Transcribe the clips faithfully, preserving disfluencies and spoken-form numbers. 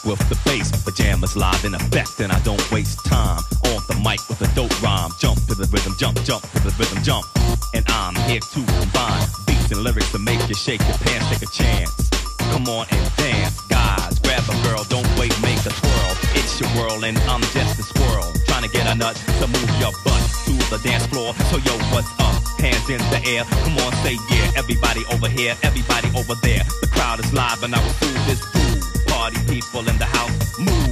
with the bass. Pajamas live in effect, and I don't waste time on the mic with a dope rhyme. Jump to the rhythm, jump, jump to the rhythm, jump. And I'm here to combine beats and lyrics to make you shake your pants, take a chance. Come on and dance, guys. Grab a girl, don't wait, make a twirl. It's your world, and I'm just a squirrel trying to get a nut to move your butt to the dance floor. So yo, what's up? Hands in the air, come on, say yeah. Everybody over here, everybody over there. The crowd is live, and I will do this groove. Party people in the house, move.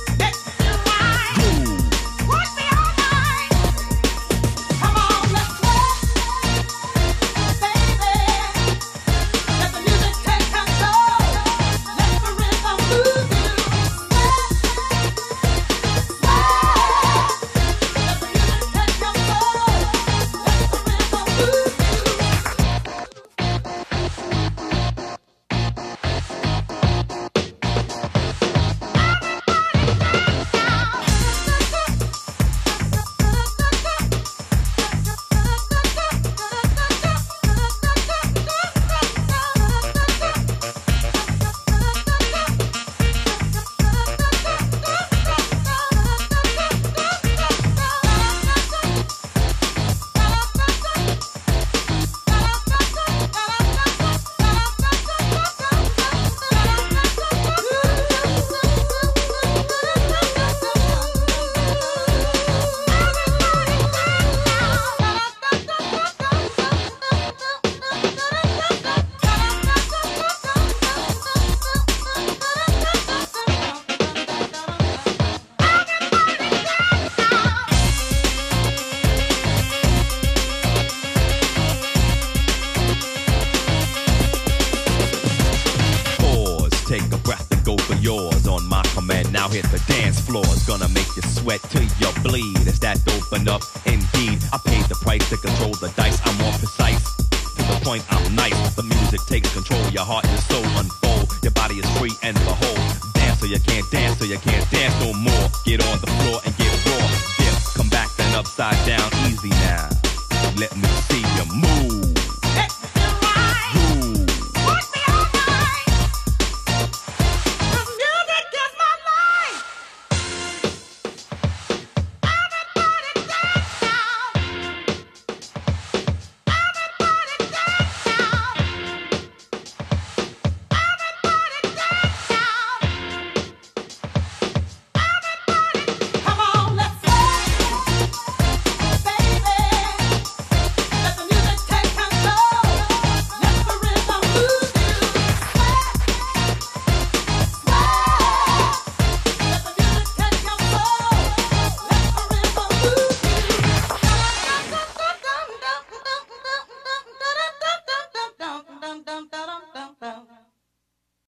Hit the dance floor, it's gonna make you sweat till you bleed. Is that open up? Indeed, I paid the price to control the dice. I'm more precise, to the point I'm nice. The music takes control, your heart and soul unfold. Your body is free and behold. Dance so you can't dance, so you can't dance no more. Get on the floor and get raw. Dip, come back then upside down, easy now. Let me